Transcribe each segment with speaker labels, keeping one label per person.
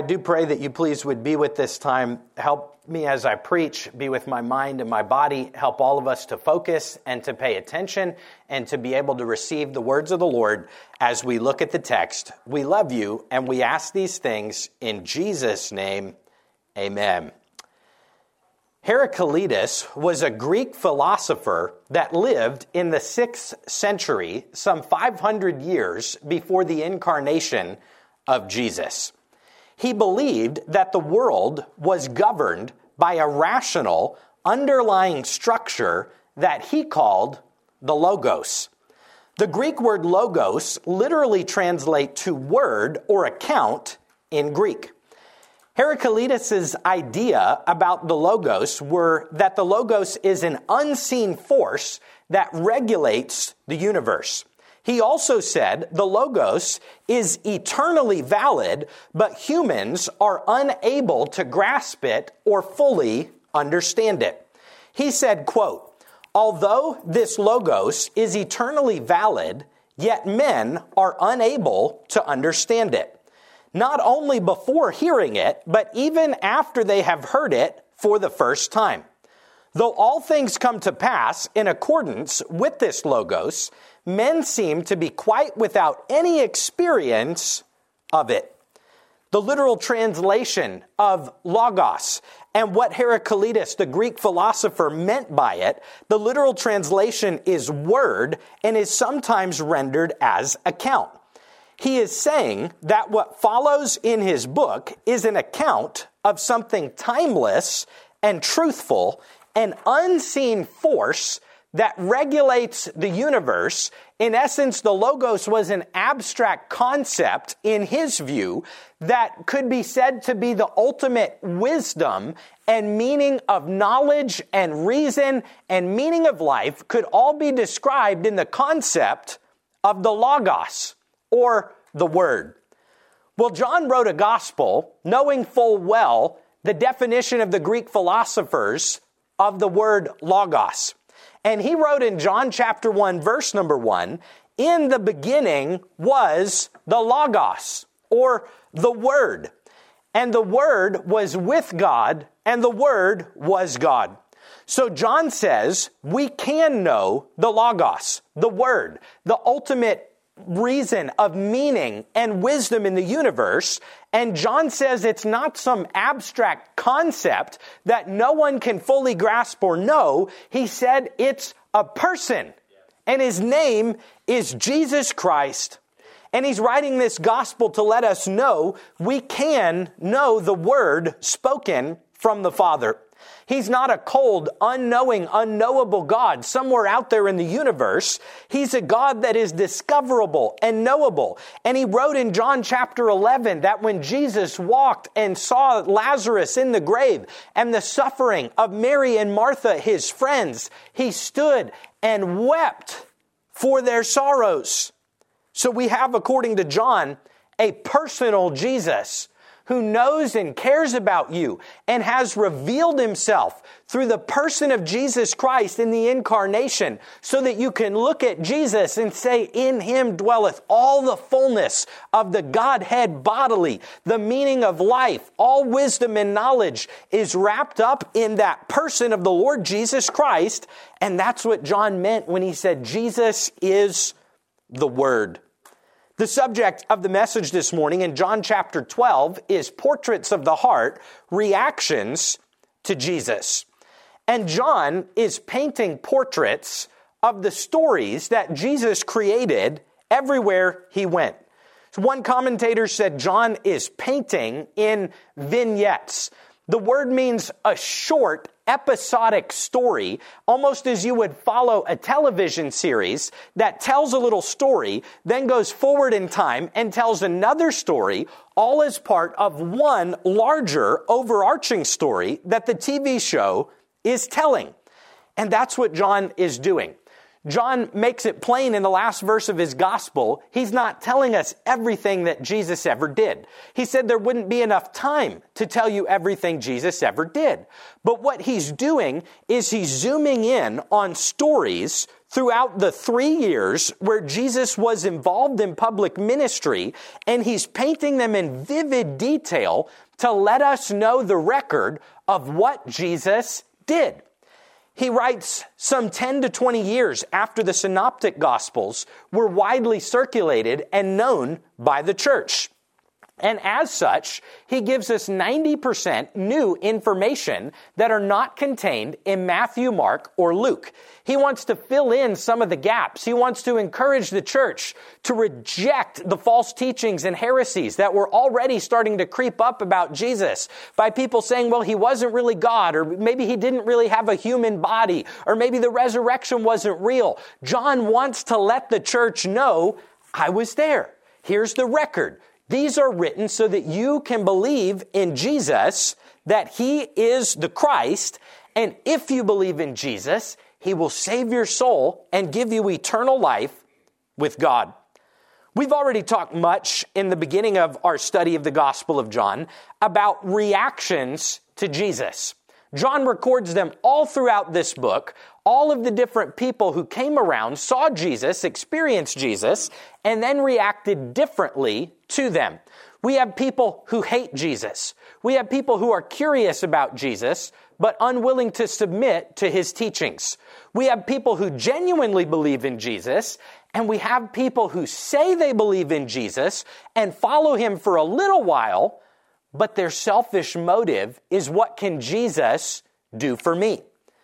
Speaker 1: do pray that you please would be with this time. Help me as I preach, be with my mind and my body. Help all of us to focus and to pay attention and to be able to receive the words of the Lord as we look at the text. We love you and we ask these things in Jesus' name. Amen. Heraclitus was a Greek philosopher that lived in the 6th century, some 500 years before the incarnation of Jesus. He believed that the world was governed by a rational, underlying structure that he called the Logos. The Greek word logos literally translates to word or account in Greek. Heraclitus' idea about the Logos were that the Logos is an unseen force that regulates the universe. He also said the Logos is eternally valid, but humans are unable to grasp it or fully understand it. He said, quote, "Although this Logos is eternally valid, yet men are unable to understand it. Not only before hearing it, but even after they have heard it for the first time. Though all things come to pass in accordance with this Logos, men seem to be quite without any experience of it." The literal translation of Logos and what Heraclitus, the Greek philosopher, meant by it, the literal translation is word and is sometimes rendered as account. He is saying that what follows in his book is an account of something timeless and truthful, an unseen force that regulates the universe. In essence, the Logos was an abstract concept in his view that could be said to be the ultimate wisdom and meaning of knowledge and reason and meaning of life could all be described in the concept of the Logos, or the Word. Well, John wrote a gospel knowing full well the definition of the Greek philosophers of the word Logos. And he wrote in John chapter 1, verse number 1, "In the beginning was the Logos," or the Word. "And the Word was with God, and the Word was God." So John says we can know the Logos, the Word, the ultimate reason of meaning and wisdom in the universe. And John says it's not some abstract concept that no one can fully grasp or know. He said it's a person, and his name is Jesus Christ. And he's writing this gospel to let us know we can know the word spoken from the Father. He's not a cold, unknowing, unknowable God somewhere out there in the universe. He's a God that is discoverable and knowable. And he wrote in John chapter 11 that when Jesus walked and saw Lazarus in the grave and the suffering of Mary and Martha, his friends, he stood and wept for their sorrows. So we have, according to John, a personal Jesus who knows and cares about you and has revealed himself through the person of Jesus Christ in the incarnation so that you can look at Jesus and say, in him dwelleth all the fullness of the Godhead bodily, the meaning of life, all wisdom and knowledge is wrapped up in that person of the Lord Jesus Christ. And that's what John meant when he said Jesus is the Word. The subject of the message this morning in John chapter 12 is portraits of the heart, reactions to Jesus. And John is painting portraits of the stories that Jesus created everywhere he went. So one commentator said John is painting in vignettes. The word means a short, episodic story, almost as you would follow a television series that tells a little story, then goes forward in time and tells another story, all as part of one larger, overarching story that the TV show is telling. And that's what John is doing. John makes it plain in the last verse of his gospel. He's not telling us everything that Jesus ever did. He said there wouldn't be enough time to tell you everything Jesus ever did. But what he's doing is he's zooming in on stories throughout the 3 years where Jesus was involved in public ministry, and he's painting them in vivid detail to let us know the record of what Jesus did. He writes some 10 to 20 years after the Synoptic Gospels were widely circulated and known by the church. And as such, he gives us 90% new information that are not contained in Matthew, Mark, or Luke. He wants to fill in some of the gaps. He wants to encourage the church to reject the false teachings and heresies that were already starting to creep up about Jesus by people saying, well, he wasn't really God, or maybe he didn't really have a human body, or maybe the resurrection wasn't real. John wants to let the church know, I was there. Here's the record. These are written so that you can believe in Jesus, that he is the Christ, and if you believe in Jesus, he will save your soul and give you eternal life with God. We've already talked much in the beginning of our study of the Gospel of John about reactions to Jesus. John records them all throughout this book. All of the different people who came around saw Jesus, experienced Jesus, and then reacted differently to them. We have people who hate Jesus. We have people who are curious about Jesus, but unwilling to submit to his teachings. We have people who genuinely believe in Jesus, and we have people who say they believe in Jesus and follow him for a little while, but their selfish motive is, what can Jesus do for me?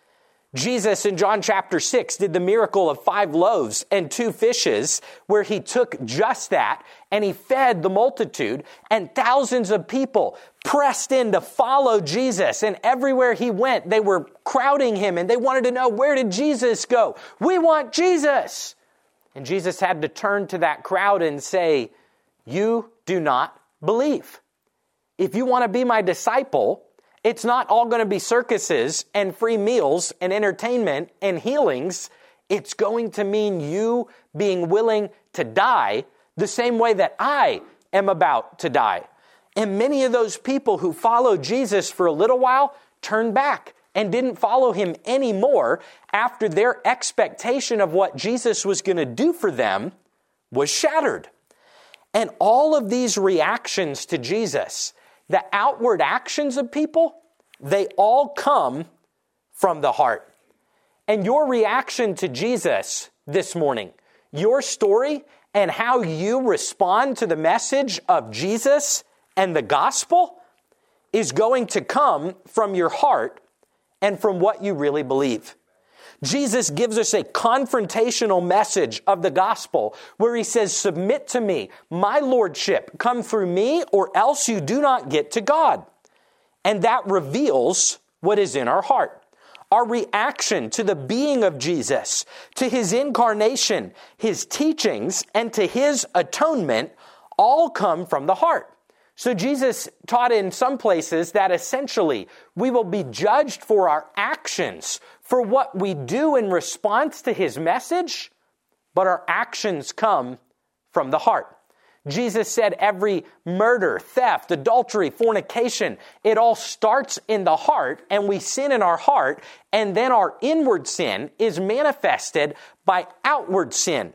Speaker 1: Jesus in John chapter 6 did the miracle of 5 loaves and 2 fishes, where he took just that and he fed the multitude, and thousands of people pressed in to follow Jesus. And everywhere he went, they were crowding him and they wanted to know, where did Jesus go? We want Jesus. And Jesus had to turn to that crowd and say, you do not believe. If you want to be my disciple, it's not all going to be circuses and free meals and entertainment and healings. It's going to mean you being willing to die the same way that I am about to die. And many of those people who followed Jesus for a little while turned back and didn't follow him anymore after their expectation of what Jesus was going to do for them was shattered. And all of these reactions to Jesus, the outward actions of people, they all come from the heart. And your reaction to Jesus this morning, your story and how you respond to the message of Jesus and the gospel is going to come from your heart and from what you really believe. Jesus gives us a confrontational message of the gospel where he says, submit to me, my lordship, come through me, or else you do not get to God. And that reveals what is in our heart. Our reaction to the being of Jesus, to his incarnation, his teachings, and to his atonement all come from the heart. So Jesus taught in some places that essentially we will be judged for our actions, for what we do in response to his message, but our actions come from the heart. Jesus said every murder, theft, adultery, fornication, it all starts in the heart, and we sin in our heart, and then our inward sin is manifested by outward sin.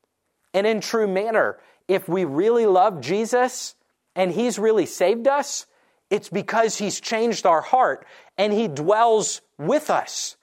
Speaker 1: And in true manner, if we really love Jesus and he's really saved us, it's because he's changed our heart and he dwells with us.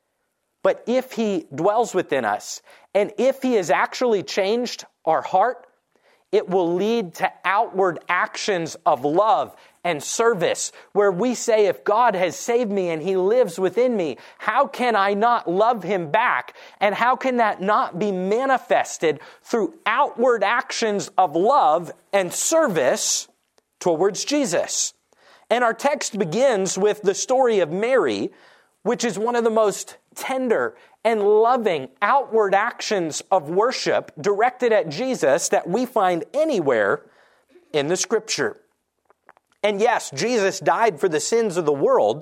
Speaker 1: But if he dwells within us, and if he has actually changed our heart, it will lead to outward actions of love and service, where we say, if God has saved me and he lives within me, how can I not love him back? And how can that not be manifested through outward actions of love and service towards Jesus? And our text begins with the story of Mary, which is one of the most tender and loving outward actions of worship directed at Jesus that we find anywhere in the Scripture. And yes, Jesus died for the sins of the world,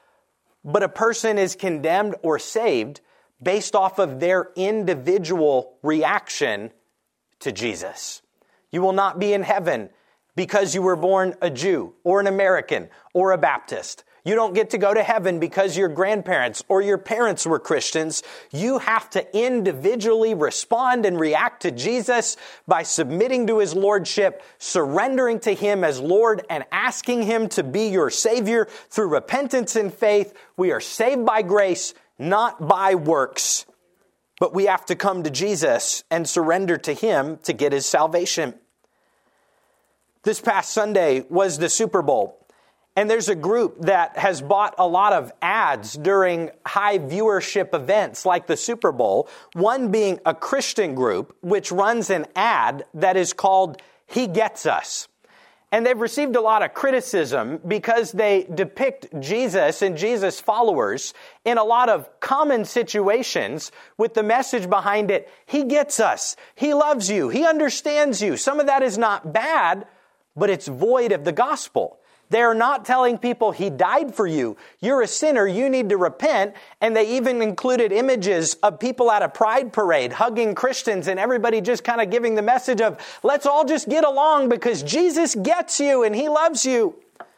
Speaker 1: but a person is condemned or saved based off of their individual reaction to Jesus. You will not be in heaven because you were born a Jew or an American or a Baptist. You don't get to go to heaven because your grandparents or your parents were Christians. You have to individually respond and react to Jesus by submitting to his lordship, surrendering to him as Lord, and asking him to be your Savior through repentance and faith. We are saved by grace, not by works. But we have to come to Jesus and surrender to him to get his salvation. This past Sunday was the Super Bowl. And there's a group that has bought a lot of ads during high viewership events like the Super Bowl. One being a Christian group, which runs an ad that is called He Gets Us. And they've received a lot of criticism because they depict Jesus and Jesus' followers in a lot of common situations with the message behind it, He gets us, He loves you, He understands you. Some of that is not bad, but it's void of the gospel. They are not telling people He died for you. You're a sinner. You need to repent. And they even included images of people at a pride parade hugging Christians and everybody just kind of giving the message of, let's all just get along because Jesus gets you and He loves you.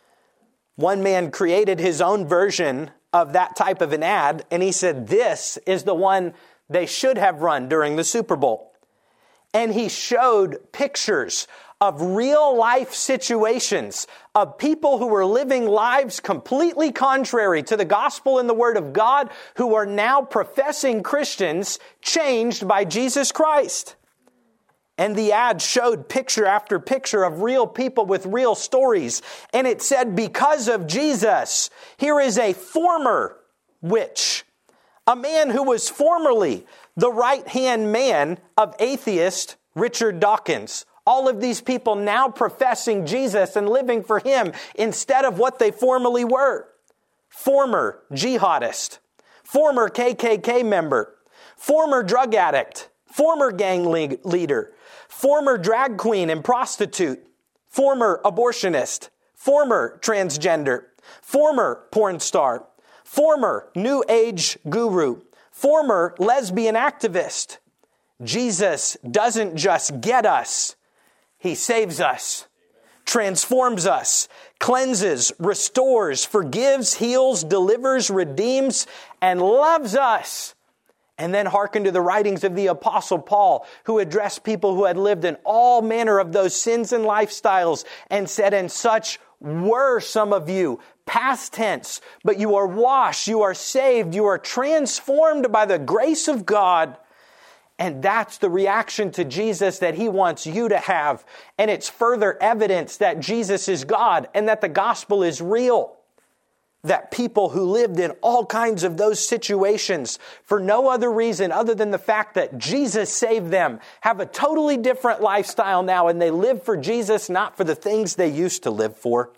Speaker 1: One man created his own version of that type of an ad, and he said this is the one they should have run during the Super Bowl. And he showed pictures of real life situations of people who were living lives completely contrary to the gospel and the word of God, who are now professing Christians changed by Jesus Christ. And the ad showed picture after picture of real people with real stories. And it said, because of Jesus, here is a former witch, a man who was formerly the right-hand man of atheist Richard Dawkins. All of these people now professing Jesus and living for Him instead of what they formerly were. Former jihadist, former KKK member, former drug addict, former gang leader, former drag queen and prostitute, former abortionist, former transgender, former porn star, former New Age guru, former lesbian activist. Jesus doesn't just get us. He saves us, transforms us, cleanses, restores, forgives, heals, delivers, redeems, and loves us. And then hearken to the writings of the Apostle Paul, who addressed people who had lived in all manner of those sins and lifestyles and said, and such were some of you, past tense, but you are washed, you are saved, you are transformed by the grace of God. And that's the reaction to Jesus that He wants you to have. And it's further evidence that Jesus is God and that the gospel is real. That people who lived in all kinds of those situations for no other reason other than the fact that Jesus saved them have a totally different lifestyle now, and they live for Jesus, not for the things they used to live for.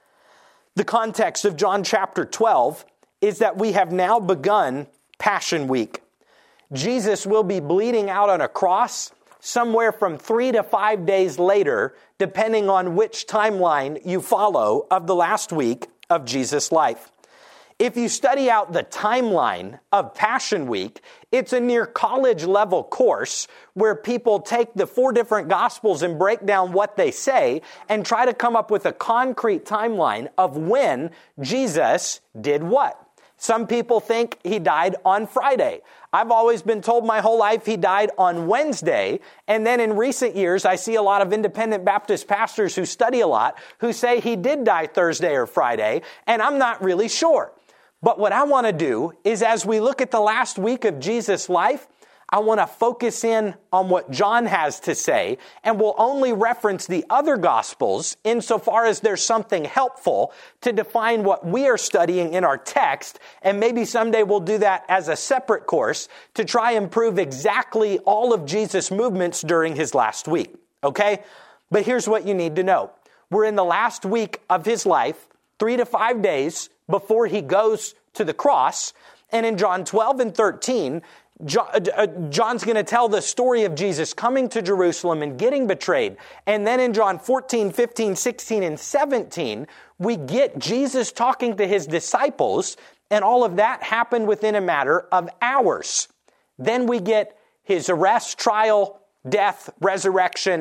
Speaker 1: The context of John chapter 12 is that we have now begun Passion Week. Jesus will be bleeding out on a cross somewhere from 3 to 5 days later, depending on which timeline you follow of the last week of Jesus' life. If you study out the timeline of Passion Week, it's a near college level course where people take the 4 different Gospels and break down what they say and try to come up with a concrete timeline of when Jesus did what. Some people think He died on Friday. I've always been told my whole life He died on Wednesday. And then in recent years, I see a lot of independent Baptist pastors who study a lot who say He did die Thursday or Friday. And I'm not really sure. But what I want to do is, as we look at the last week of Jesus' life, I want to focus in on what John has to say, and we'll only reference the other Gospels insofar as there's something helpful to define what we are studying in our text, and maybe someday we'll do that as a separate course to try and prove exactly all of Jesus' movements during His last week, okay? But here's what you need to know. We're in the last week of His life, 3 to 5 days before He goes to the cross, and in John 12 and 13, John's going to tell the story of Jesus coming to Jerusalem and getting betrayed. And then in John 14, 15, 16, and 17, we get Jesus talking to His disciples, and all of that happened within a matter of hours. Then we get His arrest, trial, death, resurrection,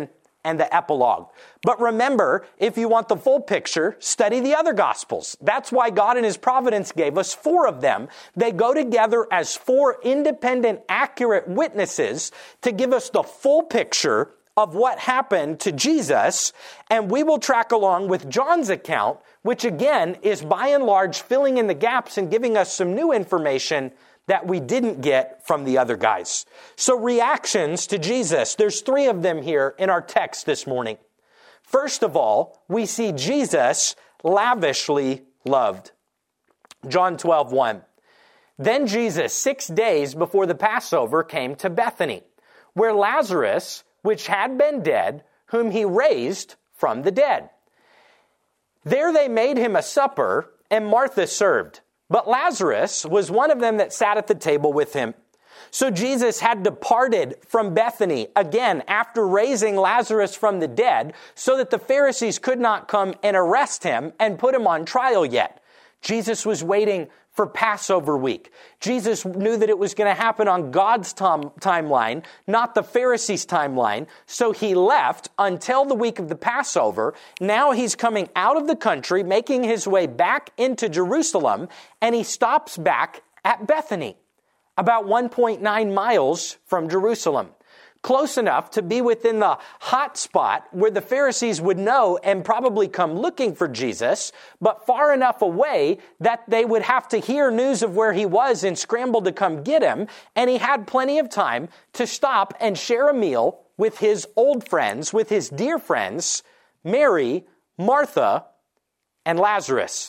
Speaker 1: and the epilogue. But remember, if you want the full picture, study the other Gospels. That's why God in His providence gave us 4 of them. They go together as 4 independent, accurate witnesses to give us the full picture of what happened to Jesus, and we will track along with John's account, which again is by and large filling in the gaps and giving us some new information that we didn't get from the other guys. So reactions to Jesus, there's 3 of them here in our text this morning. First of all, we see Jesus lavishly loved. John 12:1. Then Jesus, 6 days before the Passover, came to Bethany, where Lazarus, which had been dead, whom He raised from the dead. There they made Him a supper, and Martha served. But Lazarus was one of them that sat at the table with Him. So Jesus had departed from Bethany, again, after raising Lazarus from the dead, so that the Pharisees could not come and arrest Him and put Him on trial yet. Jesus was waiting for Passover week. Jesus knew that it was going to happen on God's timeline, not the Pharisees' timeline. So He left until the week of the Passover. Now He's coming out of the country, making His way back into Jerusalem, and He stops back at Bethany, about 1.9 miles from Jerusalem. Close enough to be within the hot spot where the Pharisees would know and probably come looking for Jesus, but far enough away that they would have to hear news of where He was and scramble to come get Him. And He had plenty of time to stop and share a meal with His old friends, with His dear friends, Mary, Martha, and Lazarus.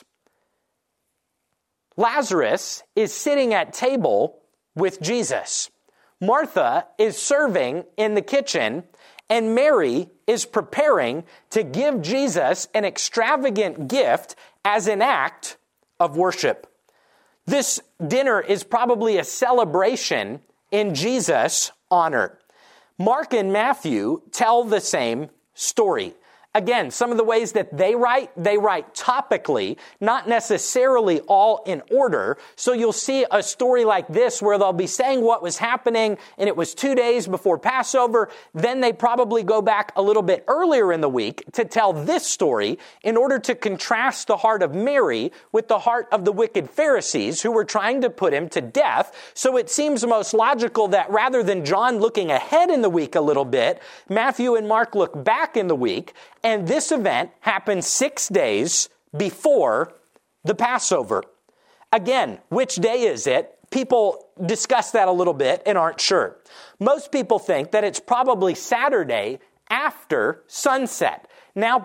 Speaker 1: Lazarus is sitting at table with Jesus. Martha is serving in the kitchen, and Mary is preparing to give Jesus an extravagant gift as an act of worship. This dinner is probably a celebration in Jesus' honor. Mark and Matthew tell the same story. Again, some of the ways that they write topically, not necessarily all in order. So you'll see a story like this where they'll be saying what was happening, and it was 2 days before Passover. Then they probably go back a little bit earlier in the week to tell this story in order to contrast the heart of Mary with the heart of the wicked Pharisees who were trying to put Him to death. So it seems most logical that rather than John looking ahead in the week a little bit, Matthew and Mark look back in the week. And this event happened 6 days before the Passover. Again, which day is it? People discuss that a little bit and aren't sure. Most people think that it's probably Saturday after sunset. Now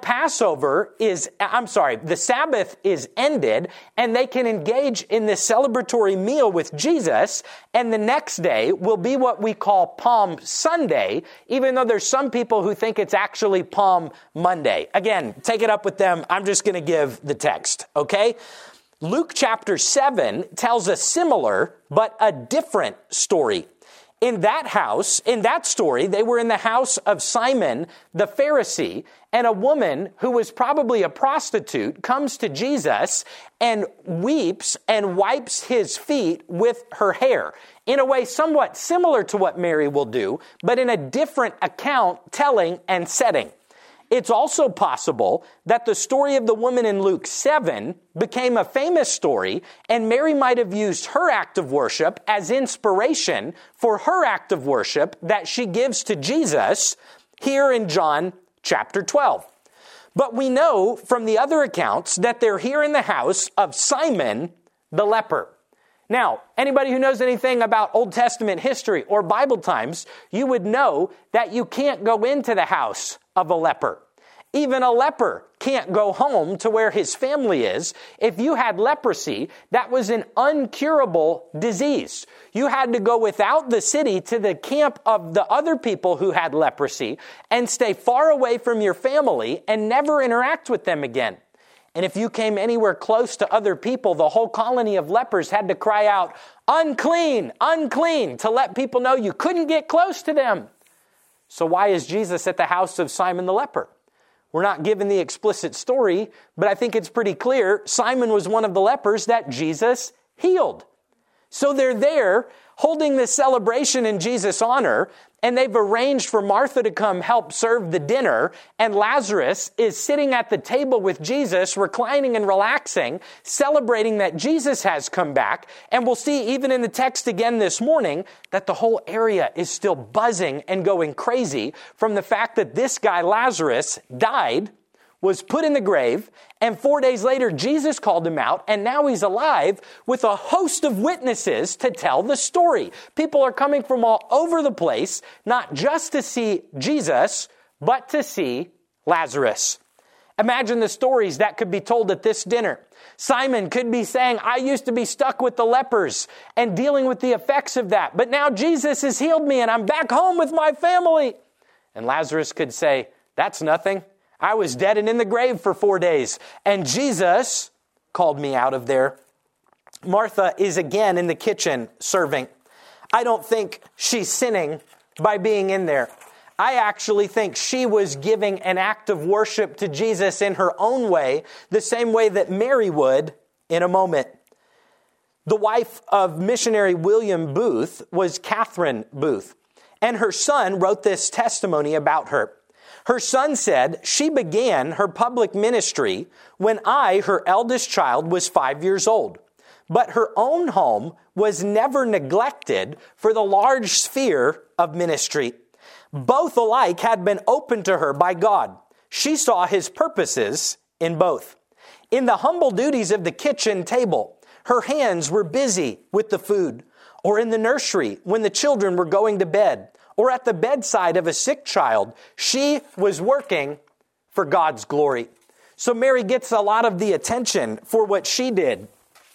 Speaker 1: the Sabbath is ended, and they can engage in this celebratory meal with Jesus, and the next day will be what we call Palm Sunday, even though there's some people who think it's actually Palm Monday. Again, take it up with them. I'm just going to give the text, okay? Luke chapter 7 tells a similar but a different story. In that story, they were in the house of Simon the Pharisee, and a woman who was probably a prostitute comes to Jesus and weeps and wipes His feet with her hair, in a way somewhat similar to what Mary will do, but in a different account, telling, and setting. It's also possible that the story of the woman in Luke 7 became a famous story, and Mary might have used her act of worship as inspiration for her act of worship that she gives to Jesus here in John chapter 12. But we know from the other accounts that they're here in the house of Simon the leper. Now, anybody who knows anything about Old Testament history or Bible times, you would know that you can't go into the house of a leper. Even a leper can't go home to where his family is. If you had leprosy, that was an uncurable disease. You had to go without the city to the camp of the other people who had leprosy and stay far away from your family and never interact with them again. And if you came anywhere close to other people, the whole colony of lepers had to cry out, "Unclean, unclean," to let people know you couldn't get close to them. So why is Jesus at the house of Simon the leper? We're not given the explicit story, but I think it's pretty clear Simon was one of the lepers that Jesus healed. So they're there holding this celebration in Jesus' honor, and they've arranged for Martha to come help serve the dinner, and Lazarus is sitting at the table with Jesus, reclining and relaxing, celebrating that Jesus has come back. And we'll see even in the text again this morning that the whole area is still buzzing and going crazy from the fact that this guy Lazarus died, was put in the grave, and 4 days later, Jesus called him out, and now he's alive with a host of witnesses to tell the story. People are coming from all over the place, not just to see Jesus, but to see Lazarus. Imagine the stories that could be told at this dinner. Simon could be saying, I used to be stuck with the lepers and dealing with the effects of that, but now Jesus has healed me and I'm back home with my family. And Lazarus could say, that's nothing. I was dead and in the grave for 4 days, and Jesus called me out of there. Martha is again in the kitchen serving. I don't think she's sinning by being in there. I actually think she was giving an act of worship to Jesus in her own way, the same way that Mary would in a moment. The wife of missionary William Booth was Catherine Booth, and her son wrote this testimony about her. Her son said, she began her public ministry when I, her eldest child, was 5 years old. But her own home was never neglected for the large sphere of ministry. Both alike had been opened to her by God. She saw his purposes in both. In the humble duties of the kitchen table, her hands were busy with the food, or in the nursery when the children were going to bed, or at the bedside of a sick child, she was working for God's glory. So Mary gets a lot of the attention for what she did.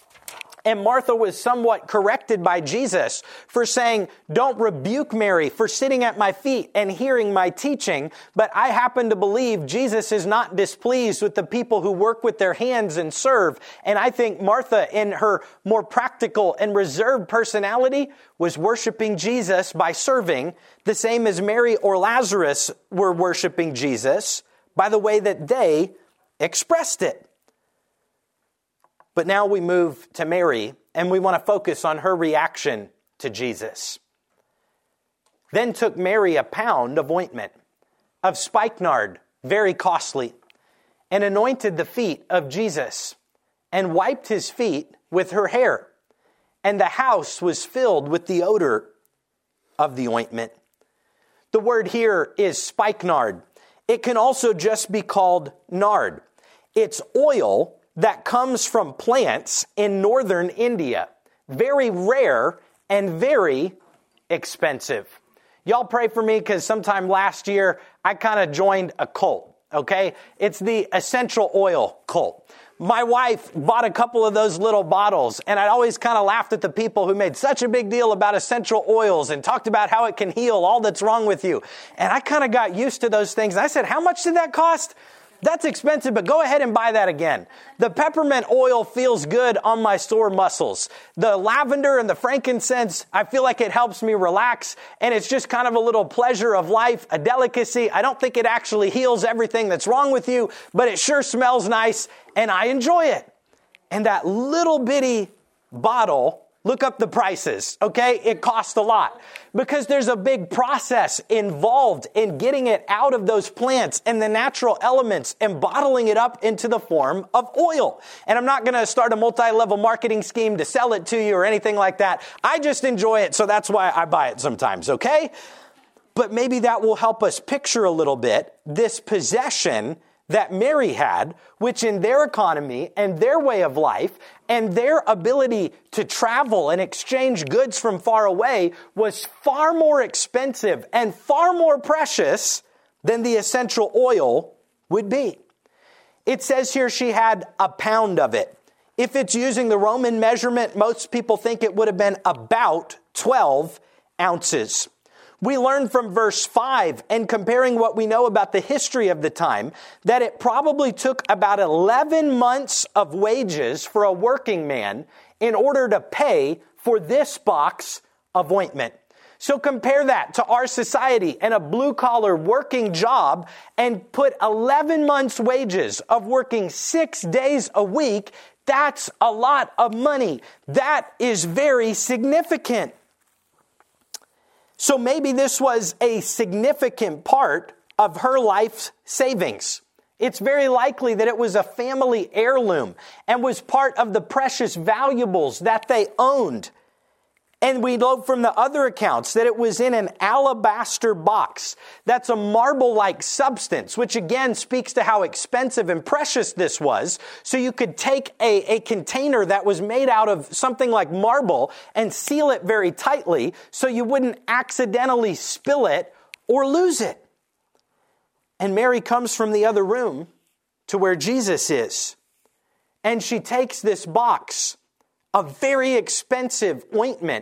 Speaker 1: And Martha was somewhat corrected by Jesus for saying, don't rebuke Mary for sitting at my feet and hearing my teaching. But I happen to believe Jesus is not displeased with the people who work with their hands and serve. And I think Martha, in her more practical and reserved personality, was worshiping Jesus by serving, the same as Mary or Lazarus were worshiping Jesus by the way that they expressed it. But now we move to Mary, and we want to focus on her reaction to Jesus. Then took Mary a pound of ointment, of spikenard, very costly, and anointed the feet of Jesus, and wiped his feet with her hair. And the house was filled with the odor of the ointment. The word here is spikenard. It can also just be called nard. It's oil that comes from plants in northern India. Very rare and very expensive. Y'all pray for me because sometime last year I kind of joined a cult, okay? It's the essential oil cult. My wife bought a couple of those little bottles, and I always kind of laughed at the people who made such a big deal about essential oils and talked about how it can heal all that's wrong with you. And I kind of got used to those things. And I said, how much did that cost? That's expensive, but go ahead and buy that again. The peppermint oil feels good on my sore muscles. The lavender and the frankincense, I feel like it helps me relax, and it's just kind of a little pleasure of life, a delicacy. I don't think it actually heals everything that's wrong with you, but it sure smells nice, and I enjoy it. And that little bitty bottle, look up the prices, okay? It costs a lot because there's a big process involved in getting it out of those plants and the natural elements and bottling it up into the form of oil. And I'm not going to start a multi-level marketing scheme to sell it to you or anything like that. I just enjoy it, so that's why I buy it sometimes, okay? But maybe that will help us picture a little bit this possession that Mary had, which in their economy and their way of life and their ability to travel and exchange goods from far away was far more expensive and far more precious than the essential oil would be. It says here she had a pound of it. If it's using the Roman measurement, most people think it would have been about 12 ounces. We learn from verse 5, and comparing what we know about the history of the time, that it probably took about 11 months of wages for a working man in order to pay for this box of ointment. So compare that to our society and a blue-collar working job and put 11 months' wages of working 6 days a week. That's a lot of money. That is very significant. So maybe this was a significant part of her life's savings. It's very likely that it was a family heirloom and was part of the precious valuables that they owned. And we know from the other accounts that it was in an alabaster box. That's a marble-like substance, which again speaks to how expensive and precious this was. So you could take a container that was made out of something like marble and seal it very tightly so you wouldn't accidentally spill it or lose it. And Mary comes from the other room to where Jesus is. And she takes this box, a very expensive ointment.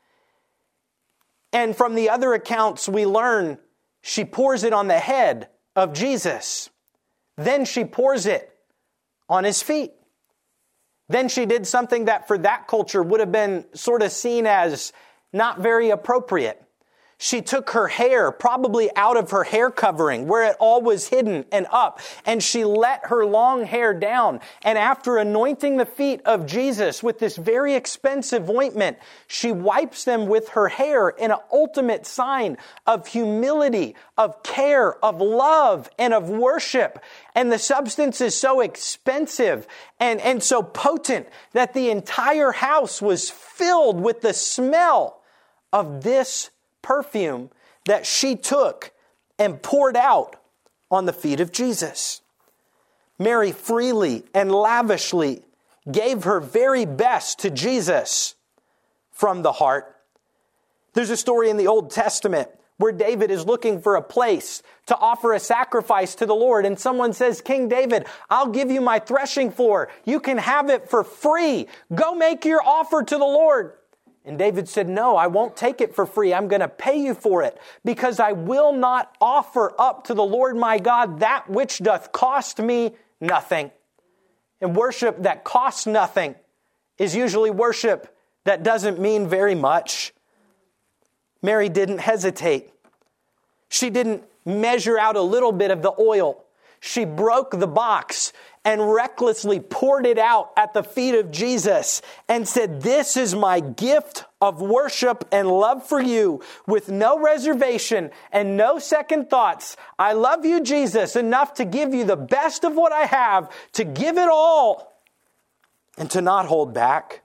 Speaker 1: And from the other accounts, we learn she pours it on the head of Jesus. Then she pours it on his feet. Then she did something that for that culture would have been sort of seen as not very appropriate. She took her hair, probably out of her hair covering, where it all was hidden and up, and she let her long hair down. And after anointing the feet of Jesus with this very expensive ointment, she wipes them with her hair in an ultimate sign of humility, of care, of love, and of worship. And the substance is so expensive and so potent that the entire house was filled with the smell of this perfume that she took and poured out on the feet of Jesus. Mary freely and lavishly gave her very best to Jesus from the heart. There's a story in the Old Testament where David is looking for a place to offer a sacrifice to the Lord. And someone says, King David, I'll give you my threshing floor. You can have it for free. Go make your offer to the Lord. And David said, no, I won't take it for free. I'm going to pay you for it because I will not offer up to the Lord my God that which doth cost me nothing. And worship that costs nothing is usually worship that doesn't mean very much. Mary didn't hesitate. She didn't measure out a little bit of the oil. She broke the box and recklessly poured it out at the feet of Jesus and said, this is my gift of worship and love for you with no reservation and no second thoughts. I love you, Jesus, enough to give you the best of what I have, to give it all and to not hold back.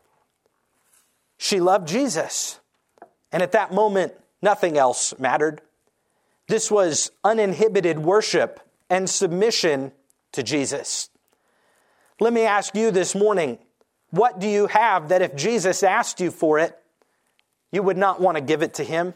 Speaker 1: She loved Jesus. And at that moment, nothing else mattered. This was uninhibited worship and submission to Jesus. Let me ask you this morning, what do you have that if Jesus asked you for it, you would not want to give it to him?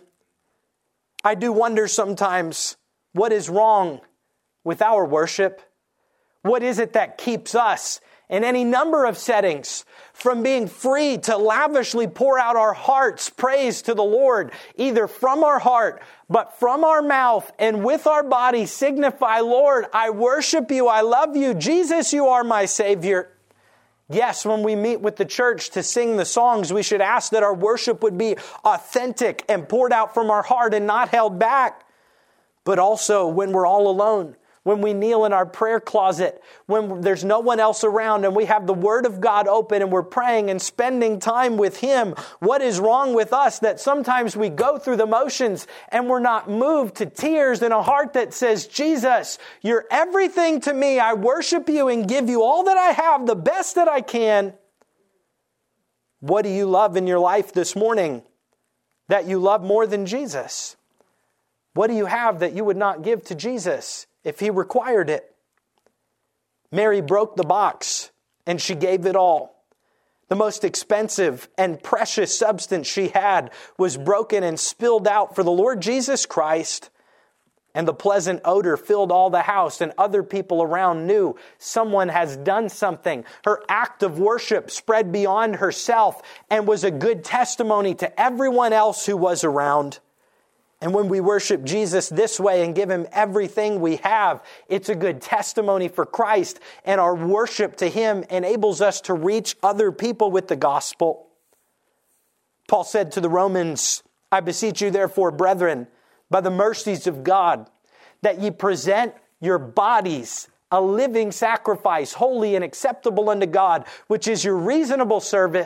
Speaker 1: I do wonder sometimes, what is wrong with our worship? What is it that keeps us in any number of settings from being free to lavishly pour out our heart's praise to the Lord, either from our heart, but from our mouth and with our body signify, Lord, I worship you, I love you, Jesus, you are my Savior. Yes, when we meet with the church to sing the songs, we should ask that our worship would be authentic and poured out from our heart and not held back. But also when we're all alone, when we kneel in our prayer closet, when there's no one else around and we have the Word of God open and we're praying and spending time with Him, what is wrong with us that sometimes we go through the motions and we're not moved to tears in a heart that says, Jesus, you're everything to me. I worship you and give you all that I have, the best that I can. What do you love in your life this morning that you love more than Jesus? What do you have that you would not give to Jesus if He required it? Mary broke the box and she gave it all. The most expensive and precious substance she had was broken and spilled out for the Lord Jesus Christ. And the pleasant odor filled all the house, and other people around knew someone has done something. Her act of worship spread beyond herself and was a good testimony to everyone else who was around. And when we worship Jesus this way and give Him everything we have, it's a good testimony for Christ. And our worship to Him enables us to reach other people with the gospel. Paul said to the Romans, I beseech you therefore, brethren, by the mercies of God, that ye present your bodies a living sacrifice, holy and acceptable unto God, which is your reasonable service.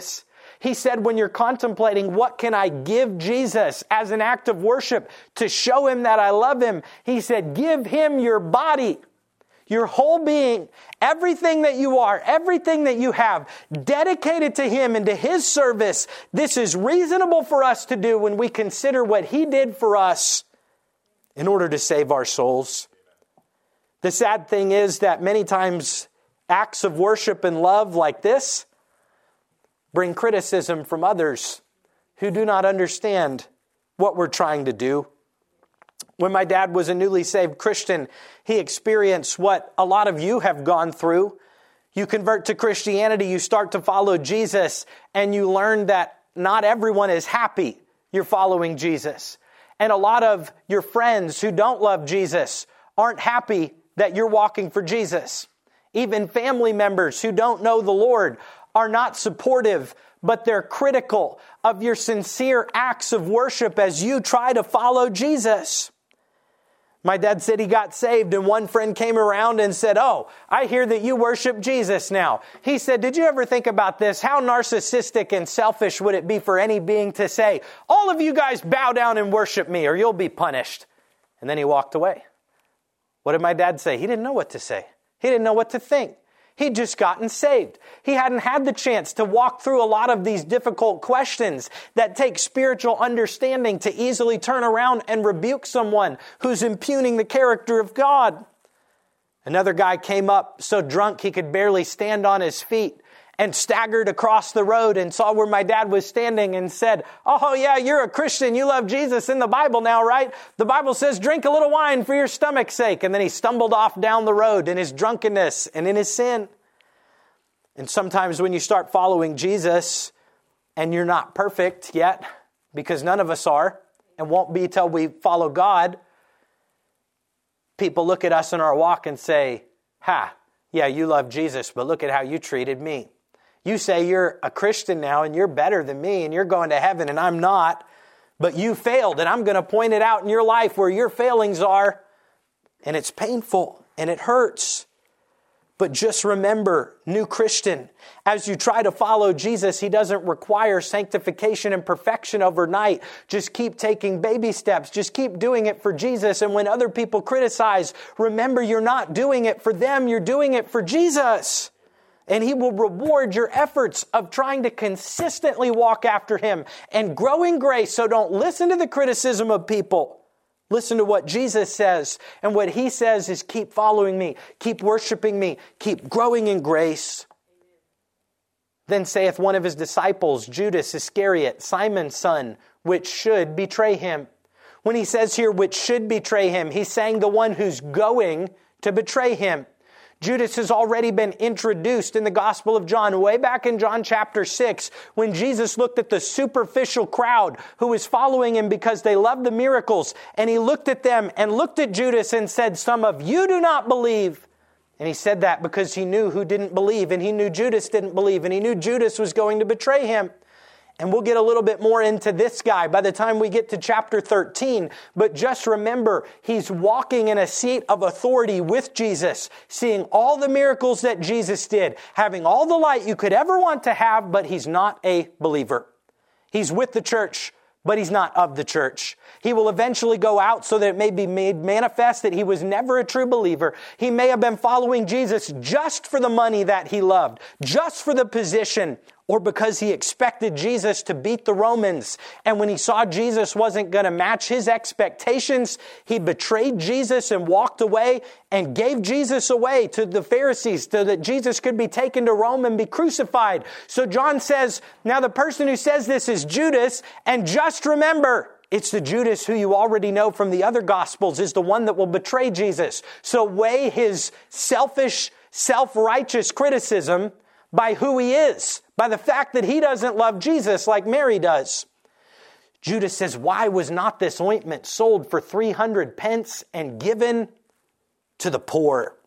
Speaker 1: He said, when you're contemplating, what can I give Jesus as an act of worship to show him that I love him? He said, give him your body, your whole being, everything that you are, everything that you have, dedicated to him and to his service. This is reasonable for us to do when we consider what he did for us in order to save our souls. The sad thing is that many times acts of worship and love like this bring criticism from others who do not understand what we're trying to do. When my dad was a newly saved Christian, he experienced what a lot of you have gone through. You convert to Christianity, you start to follow Jesus, and you learn that not everyone is happy you're following Jesus. And a lot of your friends who don't love Jesus aren't happy that you're walking for Jesus. Even family members who don't know the Lord are not supportive, but they're critical of your sincere acts of worship as you try to follow Jesus. My dad said he got saved, and one friend came around and said, "Oh, I hear that you worship Jesus now." He said, "Did you ever think about this? How narcissistic and selfish would it be for any being to say, 'All of you guys bow down and worship me, or you'll be punished'?" And then he walked away. What did my dad say? He didn't know what to say. He didn't know what to think. He'd just gotten saved. He hadn't had the chance to walk through a lot of these difficult questions that take spiritual understanding to easily turn around and rebuke someone who's impugning the character of God. Another guy came up so drunk he could barely stand on his feet and staggered across the road and saw where my dad was standing and said, "Oh yeah, you're a Christian. You love Jesus in the Bible now, right? The Bible says drink a little wine for your stomach's sake." And then he stumbled off down the road in his drunkenness and in his sin. And sometimes when you start following Jesus and you're not perfect yet, because none of us are and won't be till we follow God, people look at us in our walk and say, yeah, you love Jesus, but look at how you treated me. You say you're a Christian now and you're better than me and you're going to heaven and I'm not, but you failed and I'm going to point it out in your life where your failings are. And it's painful and it hurts. But just remember, new Christian, as you try to follow Jesus, he doesn't require sanctification and perfection overnight. Just keep taking baby steps. Just keep doing it for Jesus. And when other people criticize, remember you're not doing it for them. You're doing it for Jesus. And he will reward your efforts of trying to consistently walk after him and grow in grace. So don't listen to the criticism of people. Listen to what Jesus says. And what he says is keep following me, keep worshiping me, keep growing in grace. Then saith one of his disciples, Judas Iscariot, Simon's son, which should betray him. When he says here, which should betray him, he's saying the one who's going to betray him. Judas has already been introduced in the Gospel of John, way back in John chapter 6, when Jesus looked at the superficial crowd who was following him because they loved the miracles. And he looked at them and looked at Judas and said, "Some of you do not believe." And he said that because he knew who didn't believe, and he knew Judas didn't believe, and he knew Judas was going to betray him. And we'll get a little bit more into this guy by the time we get to chapter 13. But just remember, he's walking in a seat of authority with Jesus, seeing all the miracles that Jesus did, having all the light you could ever want to have, but he's not a believer. He's with the church, but he's not of the church. He will eventually go out so that it may be made manifest that he was never a true believer. He may have been following Jesus just for the money that he loved, just for the position, or because he expected Jesus to beat the Romans. And when he saw Jesus wasn't going to match his expectations, he betrayed Jesus and walked away and gave Jesus away to the Pharisees so that Jesus could be taken to Rome and be crucified. So John says, now the person who says this is Judas, and just remember, it's the Judas who you already know from the other Gospels is the one that will betray Jesus. So weigh his selfish, self-righteous criticism by who he is, by the fact that he doesn't love Jesus like Mary does. Judas says, why was not this ointment sold for 300 pence and given to the poor?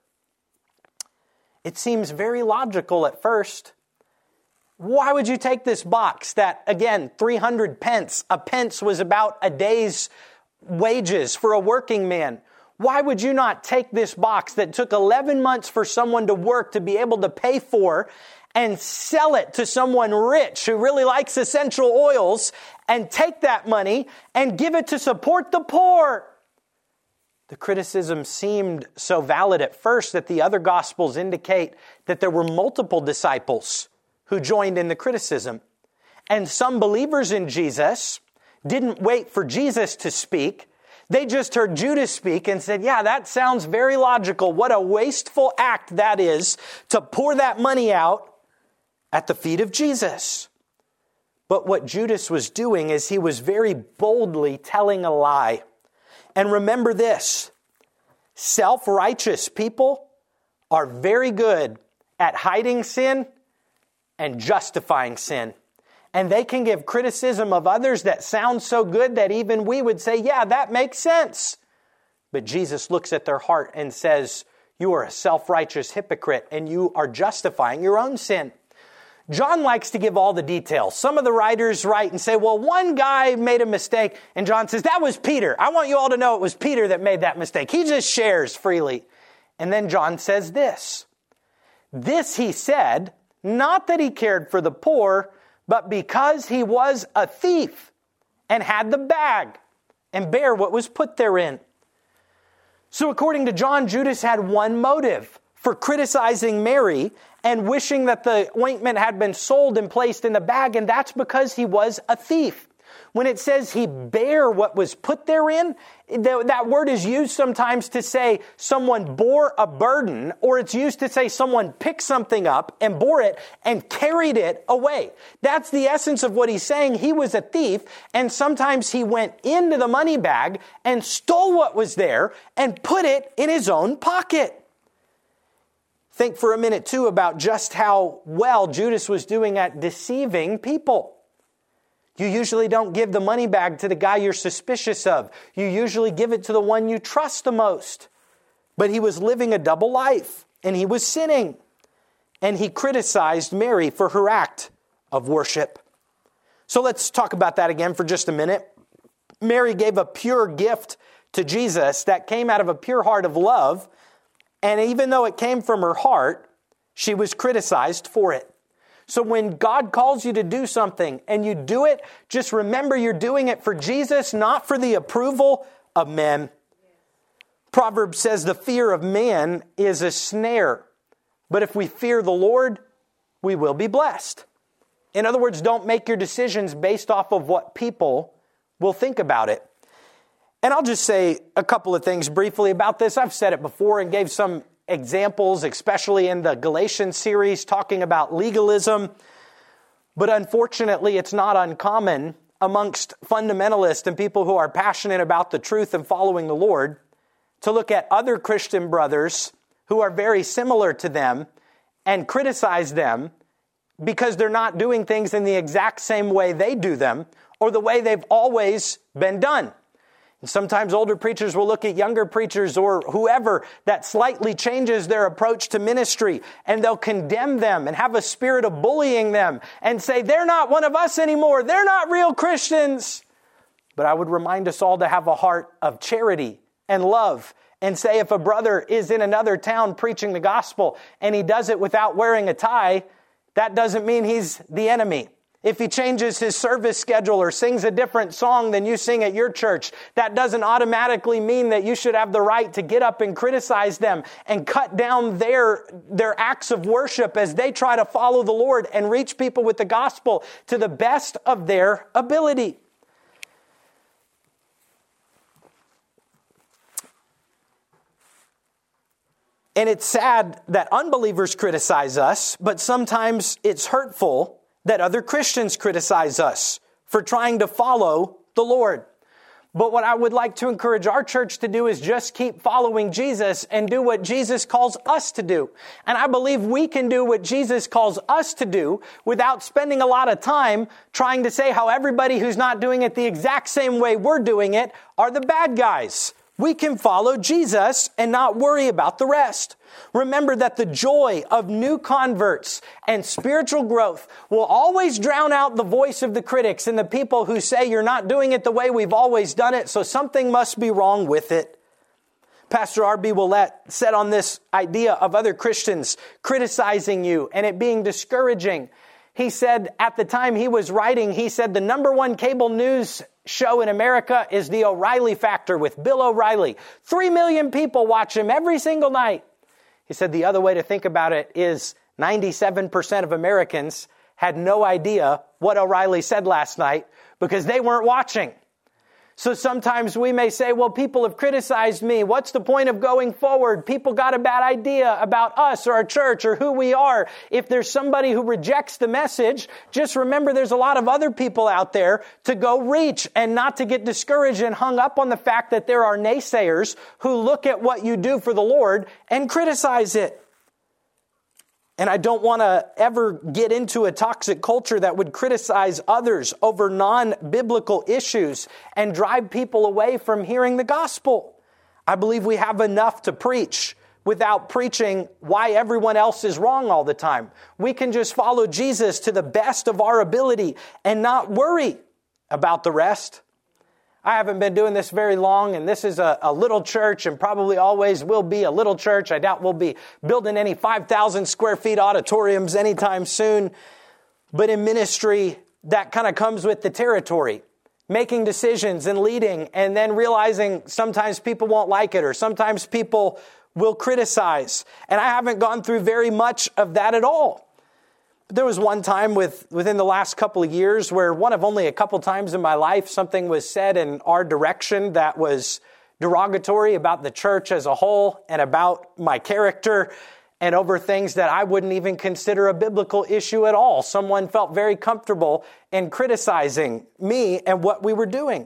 Speaker 1: It seems very logical at first. Why would you take this box that, again, 300 pence? A pence was about a day's wages for a working man. Why would you not take this box that took 11 months for someone to work to be able to pay for and sell it to someone rich who really likes essential oils and take that money and give it to support the poor. The criticism seemed so valid at first that the other Gospels indicate that there were multiple disciples who joined in the criticism. And some believers in Jesus didn't wait for Jesus to speak. They just heard Judas speak and said, yeah, that sounds very logical. What a wasteful act that is to pour that money out at the feet of Jesus. But what Judas was doing is he was very boldly telling a lie. And remember this, self-righteous people are very good at hiding sin and justifying sin. And they can give criticism of others that sounds so good that even we would say, yeah, that makes sense. But Jesus looks at their heart and says, you are a self-righteous hypocrite and you are justifying your own sin. John likes to give all the details. Some of the writers write and say, well, one guy made a mistake. And John says, that was Peter. I want you all to know it was Peter that made that mistake. He just shares freely. And then John says this. This he said, not that he cared for the poor, but because he was a thief and had the bag and bare what was put therein. So according to John, Judas had one motive for criticizing Mary and wishing that the ointment had been sold and placed in the bag, and that's because he was a thief. When it says he bare what was put therein, that word is used sometimes to say someone bore a burden, or it's used to say someone picked something up and bore it and carried it away. That's the essence of what he's saying. He was a thief, and sometimes he went into the money bag and stole what was there and put it in his own pocket. Think for a minute, too, about just how well Judas was doing at deceiving people. You usually don't give the money bag to the guy you're suspicious of. You usually give it to the one you trust the most. But he was living a double life, and he was sinning. And he criticized Mary for her act of worship. So let's talk about that again for just a minute. Mary gave a pure gift to Jesus that came out of a pure heart of love. And even though it came from her heart, she was criticized for it. So when God calls you to do something and you do it, just remember you're doing it for Jesus, not for the approval of men. Proverbs says the fear of man is a snare, but if we fear the Lord, we will be blessed. In other words, don't make your decisions based off of what people will think about it. And I'll just say a couple of things briefly about this. I've said it before and gave some examples, especially in the Galatians series, talking about legalism. But unfortunately, it's not uncommon amongst fundamentalists and people who are passionate about the truth and following the Lord to look at other Christian brothers who are very similar to them and criticize them because they're not doing things in the exact same way they do them or the way they've always been done. And sometimes older preachers will look at younger preachers or whoever that slightly changes their approach to ministry, and they'll condemn them and have a spirit of bullying them and say, they're not one of us anymore. They're not real Christians. But I would remind us all to have a heart of charity and love and say if a brother is in another town preaching the gospel and he does it without wearing a tie, that doesn't mean he's the enemy. If he changes his service schedule or sings a different song than you sing at your church, that doesn't automatically mean that you should have the right to get up and criticize them and cut down their acts of worship as they try to follow the Lord and reach people with the gospel to the best of their ability. And it's sad that unbelievers criticize us, but sometimes it's hurtful that other Christians criticize us for trying to follow the Lord. But what I would like to encourage our church to do is just keep following Jesus and do what Jesus calls us to do. And I believe we can do what Jesus calls us to do without spending a lot of time trying to say how everybody who's not doing it the exact same way we're doing it are the bad guys. We can follow Jesus and not worry about the rest. Remember that the joy of new converts and spiritual growth will always drown out the voice of the critics and the people who say you're not doing it the way we've always done it, so something must be wrong with it. Pastor R.B. Willett said on this idea of other Christians criticizing you and it being discouraging. He said at the time he was writing, he said the number one cable news show in America is the O'Reilly Factor with Bill O'Reilly. 3 million people watch him every single night. He said the other way to think about it is 97% of Americans had no idea what O'Reilly said last night because they weren't watching. So sometimes we may say, well, people have criticized me. What's the point of going forward? People got a bad idea about us or our church or who we are. If there's somebody who rejects the message, just remember there's a lot of other people out there to go reach and not to get discouraged and hung up on the fact that there are naysayers who look at what you do for the Lord and criticize it. And I don't want to ever get into a toxic culture that would criticize others over non-biblical issues and drive people away from hearing the gospel. I believe we have enough to preach without preaching why everyone else is wrong all the time. We can just follow Jesus to the best of our ability and not worry about the rest. I haven't been doing this very long, and this is a little church and probably always will be a little church. I doubt we'll be building any 5,000 square feet auditoriums anytime soon. But in ministry, that kind of comes with the territory. Making decisions and leading and then realizing sometimes people won't like it or sometimes people will criticize. And I haven't gone through very much of that at all. There was one time within the last couple of years where one of only a couple times in my life, something was said in our direction that was derogatory about the church as a whole and about my character and over things that I wouldn't even consider a biblical issue at all. Someone felt very comfortable in criticizing me and what we were doing.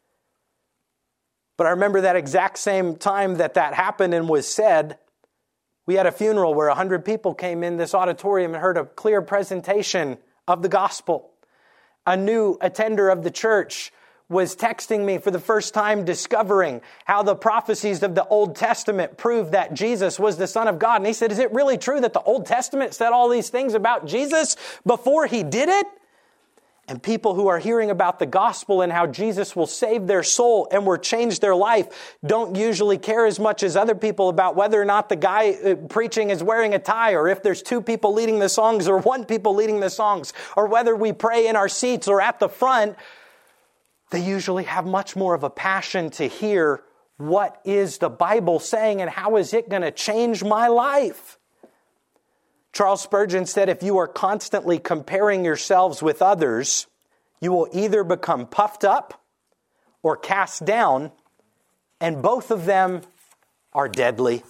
Speaker 1: But I remember that exact same time that happened and was said, we had a funeral where 100 people came in this auditorium and heard a clear presentation of the gospel. A new attender of the church was texting me for the first time, discovering how the prophecies of the Old Testament proved that Jesus was the Son of God. And he said, is it really true that the Old Testament said all these things about Jesus before he did it? And people who are hearing about the gospel and how Jesus will save their soul and will change their life don't usually care as much as other people about whether or not the guy preaching is wearing a tie or if there's 2 people leading the songs or 1 people leading the songs or whether we pray in our seats or at the front. They usually have much more of a passion to hear what is the Bible saying and how is it going to change my life. Charles Spurgeon said, if you are constantly comparing yourselves with others, you will either become puffed up or cast down, and both of them are deadly.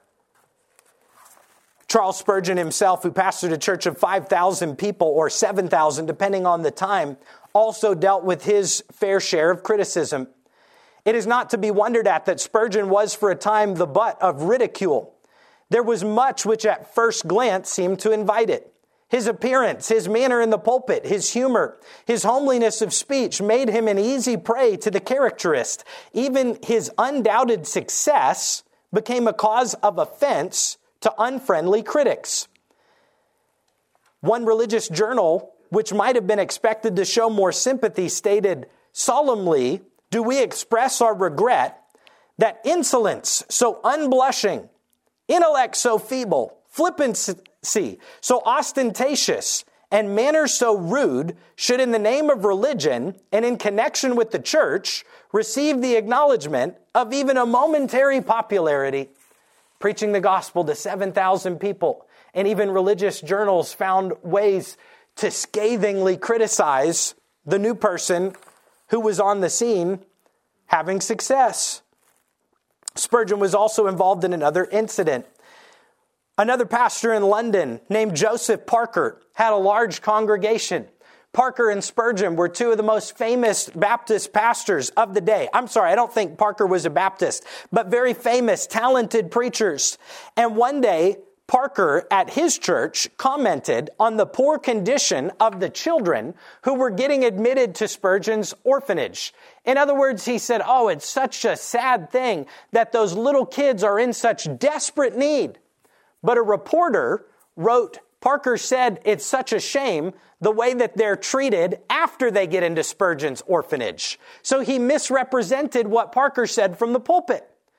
Speaker 1: Charles Spurgeon himself, who pastored a church of 5,000 people or 7,000, depending on the time, also dealt with his fair share of criticism. It is not to be wondered at that Spurgeon was for a time the butt of ridicule. There was much which at first glance seemed to invite it. His appearance, his manner in the pulpit, his humor, his homeliness of speech made him an easy prey to the caricaturist. Even his undoubted success became a cause of offense to unfriendly critics. One religious journal, which might have been expected to show more sympathy, stated, solemnly, do we express our regret that insolence so unblushing, intellect so feeble, flippancy so ostentatious, and manners so rude should in the name of religion and in connection with the church receive the acknowledgement of even a momentary popularity. Preaching the gospel to 7,000 people, and even religious journals found ways to scathingly criticize the new person who was on the scene having success. Spurgeon was also involved in another incident. Another pastor in London named Joseph Parker had a large congregation. Parker and Spurgeon were 2 of the most famous Baptist pastors of the day. I'm sorry, I don't think Parker was a Baptist, but very famous, talented preachers. And one day, Parker at his church commented on the poor condition of the children who were getting admitted to Spurgeon's orphanage. In other words, he said, oh, it's such a sad thing that those little kids are in such desperate need. But a reporter wrote, Parker said it's such a shame the way that they're treated after they get into Spurgeon's orphanage. So he misrepresented what Parker said from the pulpit.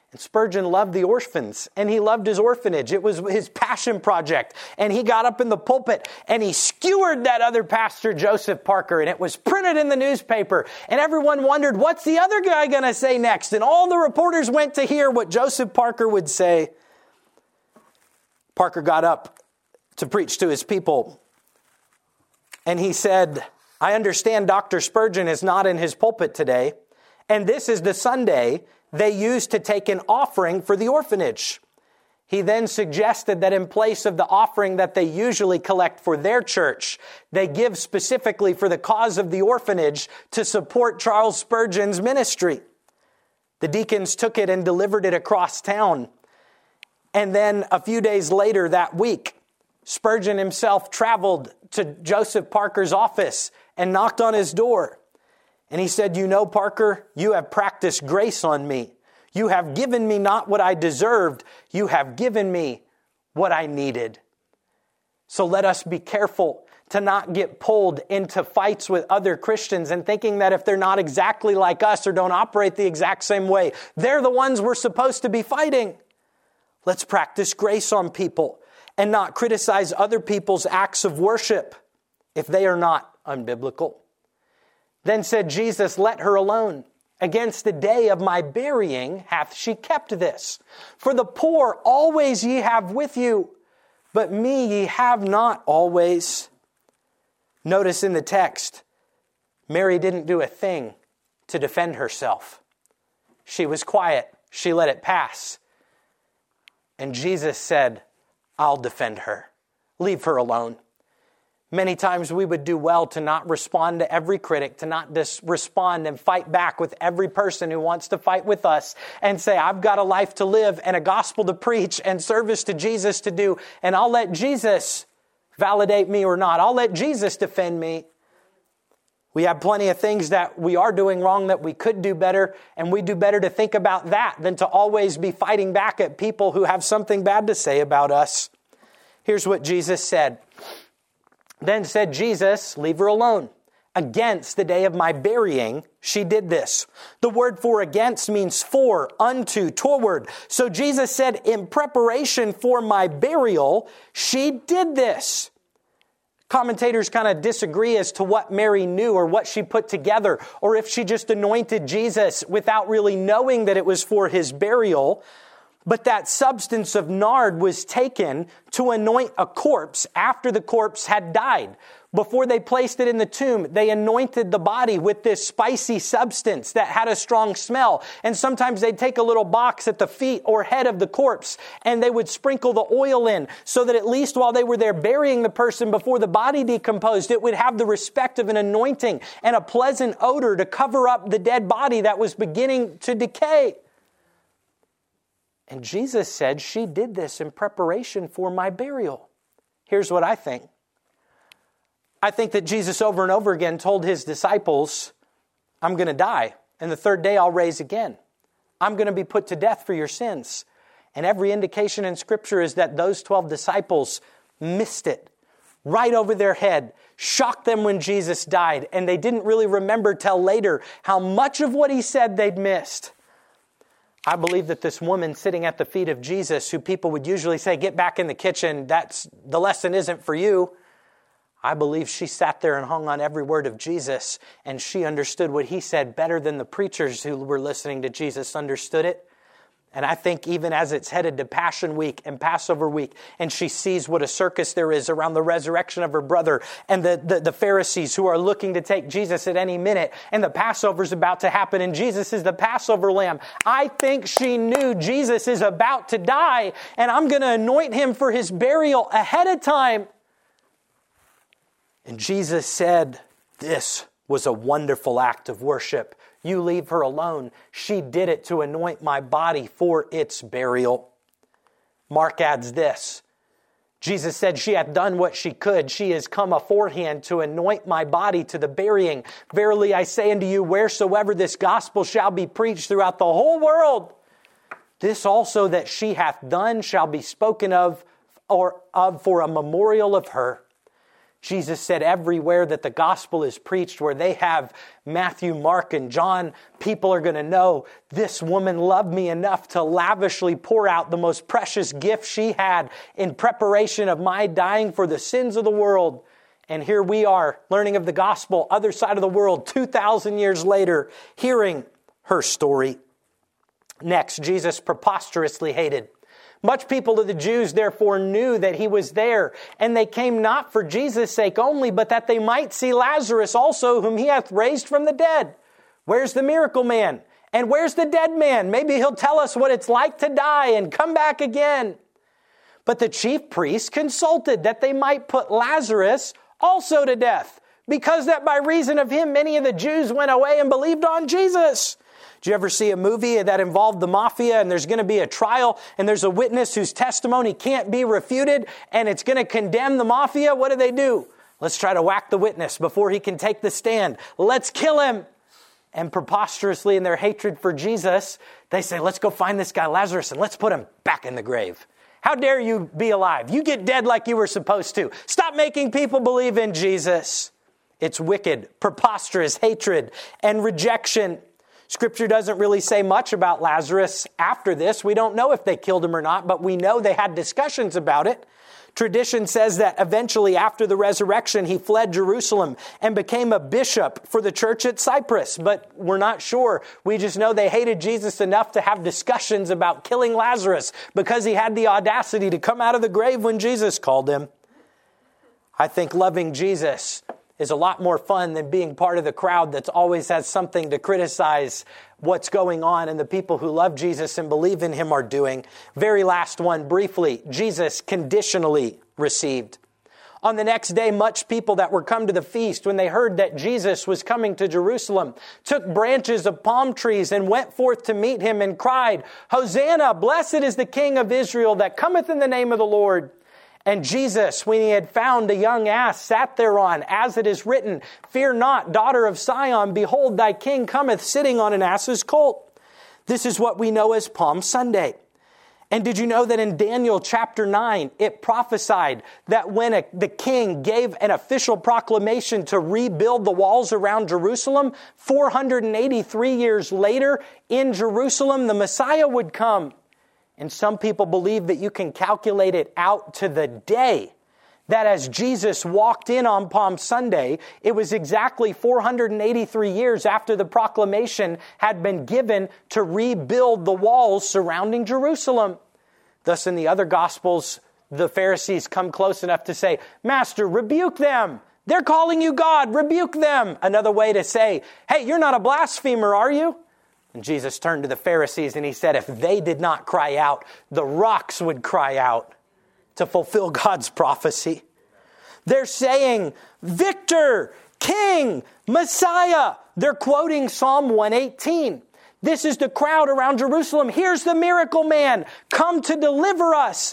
Speaker 1: And Spurgeon loved the orphans, and he loved his orphanage. It was his passion project. And he got up in the pulpit, and he skewered that other pastor, Joseph Parker, and it was printed in the newspaper. And everyone wondered, what's the other guy going to say next? And all the reporters went to hear what Joseph Parker would say. Parker got up to preach to his people, and he said, I understand Dr. Spurgeon is not in his pulpit today, and this is the Sunday they used to take an offering for the orphanage. He then suggested that in place of the offering that they usually collect for their church, they give specifically for the cause of the orphanage to support Charles Spurgeon's ministry. The deacons took it and delivered it across town. And then a few days later that week, Spurgeon himself traveled to Joseph Parker's office and knocked on his door. And he said, you know, Parker, you have practiced grace on me. You have given me not what I deserved. You have given me what I needed. So let us be careful to not get pulled into fights with other Christians and thinking that if they're not exactly like us or don't operate the exact same way, they're the ones we're supposed to be fighting. Let's practice grace on people and not criticize other people's acts of worship if they are not unbiblical. Then said Jesus, let her alone. Against the day of my burying hath she kept this. For the poor always ye have with you, but me ye have not always. Notice in the text, Mary didn't do a thing to defend herself. She was quiet. She let it pass. And Jesus said, I'll defend her. Leave her alone. Many times we would do well to not respond to every critic, to not respond and fight back with every person who wants to fight with us and say, I've got a life to live and a gospel to preach and service to Jesus to do, and I'll let Jesus validate me or not. I'll let Jesus defend me. We have plenty of things that we are doing wrong that we could do better, and we do better to think about that than to always be fighting back at people who have something bad to say about us. Here's what Jesus said. Then said Jesus, leave her alone. Against the day of my burying, she did this. The word for against means for, unto, toward. So Jesus said, in preparation for my burial, she did this. Commentators kind of disagree as to what Mary knew or what she put together, or if she just anointed Jesus without really knowing that it was for his burial. But that substance of nard was taken to anoint a corpse after the corpse had died. Before they placed it in the tomb, they anointed the body with this spicy substance that had a strong smell. And sometimes they'd take a little box at the feet or head of the corpse, and they would sprinkle the oil in so that at least while they were there burying the person before the body decomposed, it would have the respect of an anointing and a pleasant odor to cover up the dead body that was beginning to decay. And Jesus said, she did this in preparation for my burial. Here's what I think. I think that Jesus over and over again told his disciples, I'm going to die, and the third day I'll raise again. I'm going to be put to death for your sins. And every indication in Scripture is that those 12 disciples missed it right over their head, shocked them when Jesus died, and they didn't really remember till later how much of what he said they'd missed. I believe that this woman sitting at the feet of Jesus, who people would usually say, get back in the kitchen, the lesson isn't for you. I believe she sat there and hung on every word of Jesus, and she understood what he said better than the preachers who were listening to Jesus understood it. And I think even as it's headed to Passion Week and Passover Week, and she sees what a circus there is around the resurrection of her brother, and the Pharisees who are looking to take Jesus at any minute, and the Passover's about to happen, and Jesus is the Passover lamb. I think she knew Jesus is about to die, and I'm going to anoint him for his burial ahead of time. And Jesus said, this was a wonderful act of worship. You leave her alone. She did it to anoint my body for its burial. Mark adds this. Jesus said she hath done what she could. She is come aforehand to anoint my body to the burying. Verily I say unto you, wheresoever this gospel shall be preached throughout the whole world, this also that she hath done shall be spoken of for a memorial of her. Jesus said everywhere that the gospel is preached, where they have Matthew, Mark, and John, people are going to know this woman loved me enough to lavishly pour out the most precious gift she had in preparation of my dying for the sins of the world. And here we are learning of the gospel, other side of the world, 2,000 years later, hearing her story. Next, Jesus preposterously hated. Much people of the Jews therefore knew that he was there, and they came not for Jesus' sake only, but that they might see Lazarus also, whom he hath raised from the dead. Where's the miracle man? And where's the dead man? Maybe he'll tell us what it's like to die and come back again. But the chief priests consulted that they might put Lazarus also to death, because that by reason of him many of the Jews went away and believed on Jesus. Did you ever see a movie that involved the mafia and there's going to be a trial and there's a witness whose testimony can't be refuted and it's going to condemn the mafia? What do? Let's try to whack the witness before he can take the stand. Let's kill him. And preposterously in their hatred for Jesus, they say, let's go find this guy Lazarus and let's put him back in the grave. How dare you be alive? You get dead like you were supposed to. Stop making people believe in Jesus. It's wicked, preposterous hatred and rejection. Scripture doesn't really say much about Lazarus after this. We don't know if they killed him or not, but we know they had discussions about it. Tradition says that eventually after the resurrection, he fled Jerusalem and became a bishop for the church at Cyprus. But we're not sure. We just know they hated Jesus enough to have discussions about killing Lazarus because he had the audacity to come out of the grave when Jesus called him. I think loving Jesus is a lot more fun than being part of the crowd that always has something to criticize what's going on and the people who love Jesus and believe in him are doing. Very last one, briefly, Jesus conditionally received. On the next day, much people that were come to the feast, when they heard that Jesus was coming to Jerusalem, took branches of palm trees and went forth to meet him and cried, Hosanna, blessed is the King of Israel that cometh in the name of the Lord. And Jesus, when he had found a young ass, sat thereon, as it is written, Fear not, daughter of Sion, behold, thy king cometh sitting on an ass's colt. This is what we know as Palm Sunday. And did you know that in Daniel chapter 9, it prophesied that when the king gave an official proclamation to rebuild the walls around Jerusalem, 483 years later in Jerusalem, the Messiah would come. And some people believe that you can calculate it out to the day that as Jesus walked in on Palm Sunday, it was exactly 483 years after the proclamation had been given to rebuild the walls surrounding Jerusalem. Thus, in the other Gospels, the Pharisees come close enough to say, Master, rebuke them. They're calling you God. Rebuke them. Another way to say, hey, you're not a blasphemer, are you? And Jesus turned to the Pharisees and he said, if they did not cry out, the rocks would cry out to fulfill God's prophecy. They're saying, Victor, King, Messiah. They're quoting Psalm 118. This is the crowd around Jerusalem. Here's the miracle man, come to deliver us.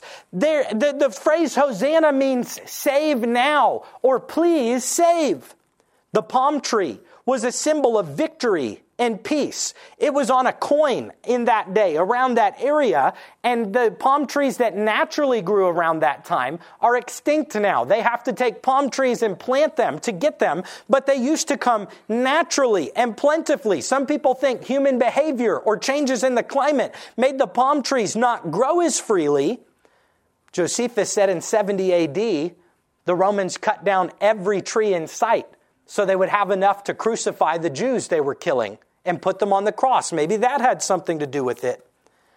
Speaker 1: The phrase Hosanna means save now or please save. The palm tree was a symbol of victory and peace. It was on a coin in that day, around that area, and the palm trees that naturally grew around that time are extinct now. They have to take palm trees and plant them to get them, but they used to come naturally and plentifully. Some people think human behavior or changes in the climate made the palm trees not grow as freely. Josephus said in 70 AD, the Romans cut down every tree in sight so they would have enough to crucify the Jews they were killing and put them on the cross. Maybe that had something to do with it.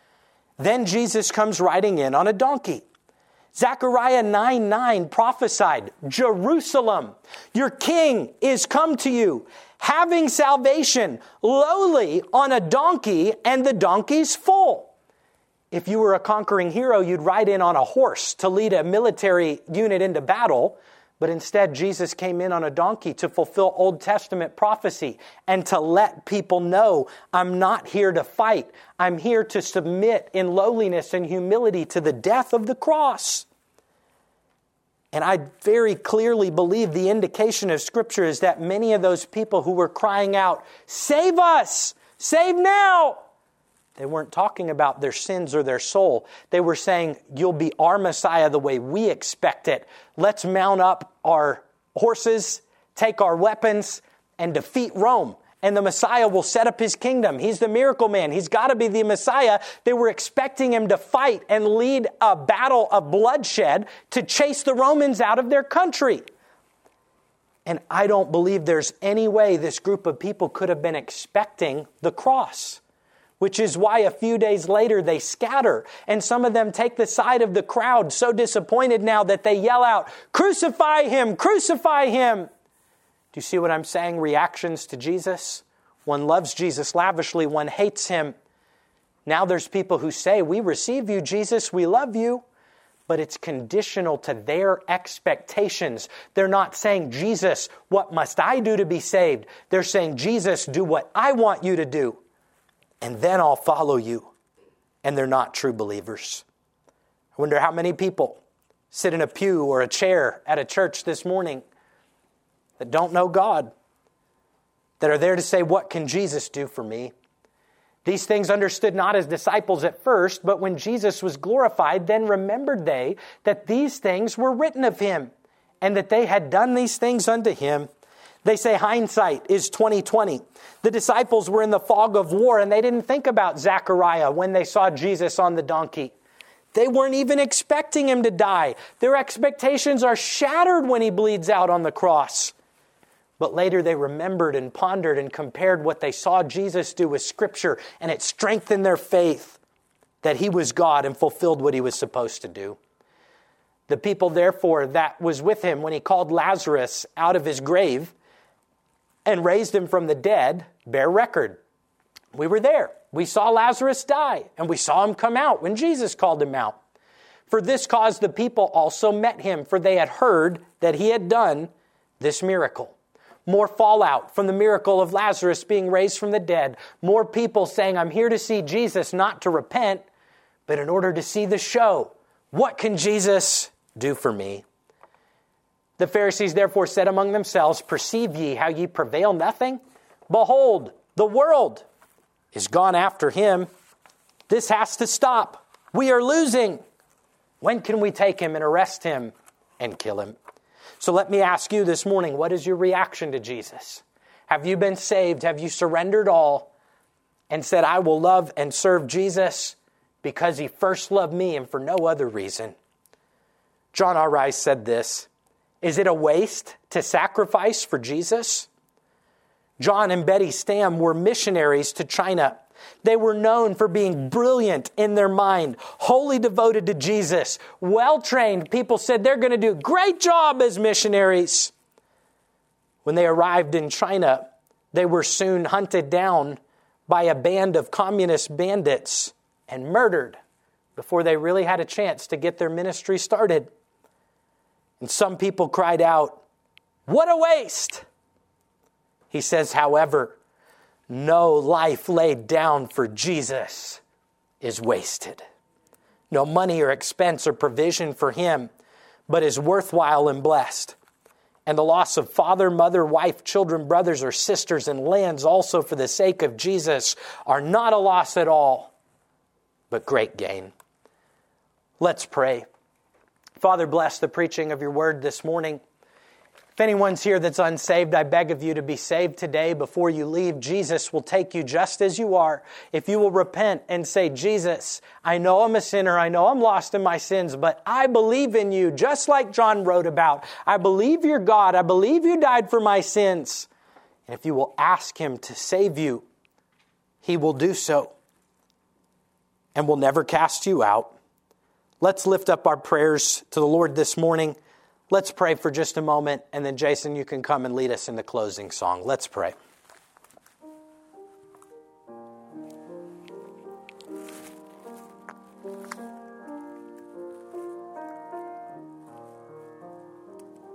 Speaker 1: Then Jesus comes riding in on a donkey. Zechariah 9:9 prophesied, Jerusalem, your king is come to you, having salvation, lowly on a donkey, and the donkey's full. If you were a conquering hero, you'd ride in on a horse to lead a military unit into battle. But instead, Jesus came in on a donkey to fulfill Old Testament prophecy and to let people know, I'm not here to fight. I'm here to submit in lowliness and humility to the death of the cross. And I very clearly believe the indication of Scripture is that many of those people who were crying out, save us, save now, they weren't talking about their sins or their soul. They were saying, you'll be our Messiah the way we expect it. Let's mount up our horses, take our weapons, and defeat Rome. And the Messiah will set up his kingdom. He's the miracle man. He's got to be the Messiah. They were expecting him to fight and lead a battle of bloodshed to chase the Romans out of their country. And I don't believe there's any way this group of people could have been expecting the cross, which is why a few days later they scatter. And some of them take the side of the crowd, so disappointed now that they yell out, "Crucify him! Crucify him!" Do you see what I'm saying? Reactions to Jesus. One loves Jesus lavishly, one hates him. Now there's people who say, "We receive you, Jesus, we love you." But it's conditional to their expectations. They're not saying, "Jesus, what must I do to be saved?" They're saying, "Jesus, do what I want you to do, and then I'll follow you." And they're not true believers. I wonder how many people sit in a pew or a chair at a church this morning that don't know God, that are there to say, "What can Jesus do for me?" These things understood not as disciples at first, but when Jesus was glorified, then remembered they that these things were written of him, and that they had done these things unto him. They say hindsight is 20/20. The disciples were in the fog of war, and they didn't think about Zechariah when they saw Jesus on the donkey. They weren't even expecting him to die. Their expectations are shattered when he bleeds out on the cross. But later they remembered and pondered and compared what they saw Jesus do with Scripture, and it strengthened their faith that he was God and fulfilled what he was supposed to do. The people, therefore, that was with him when he called Lazarus out of his grave and raised him from the dead bear record. We were there. We saw Lazarus die, and we saw him come out when Jesus called him out. For this cause the people also met him, for they had heard that he had done this miracle. More fallout from the miracle of Lazarus being raised from the dead. More people saying, "I'm here to see Jesus, not to repent, but in order to see the show. What can Jesus do for me?" The Pharisees therefore said among themselves, "Perceive ye how ye prevail nothing? Behold, the world is gone after him. This has to stop. We are losing. When can we take him and arrest him and kill him?" So let me ask you this morning, what is your reaction to Jesus? Have you been saved? Have you surrendered all and said, "I will love and serve Jesus because he first loved me and for no other reason"? John R. Rice said this, "Is it a waste to sacrifice for Jesus?" John and Betty Stam were missionaries to China. They were known for being brilliant in their mind, wholly devoted to Jesus, well-trained. People said they're going to do a great job as missionaries. When they arrived in China, they were soon hunted down by a band of communist bandits and murdered before they really had a chance to get their ministry started. And some people cried out, "What a waste!" He says, however, no life laid down for Jesus is wasted. No money or expense or provision for him, but is worthwhile and blessed. And the loss of father, mother, wife, children, brothers, or sisters, and lands also for the sake of Jesus are not a loss at all, but great gain. Let's pray. Father, bless the preaching of your word this morning. If anyone's here that's unsaved, I beg of you to be saved today before you leave. Jesus will take you just as you are. If you will repent and say, "Jesus, I know I'm a sinner. I know I'm lost in my sins, but I believe in you," just like John wrote about. "I believe you're God. I believe you died for my sins." And if you will ask him to save you, he will do so and will never cast you out. Let's lift up our prayers to the Lord this morning. Let's pray for just a moment, and then Jason, you can come and lead us in the closing song. Let's pray.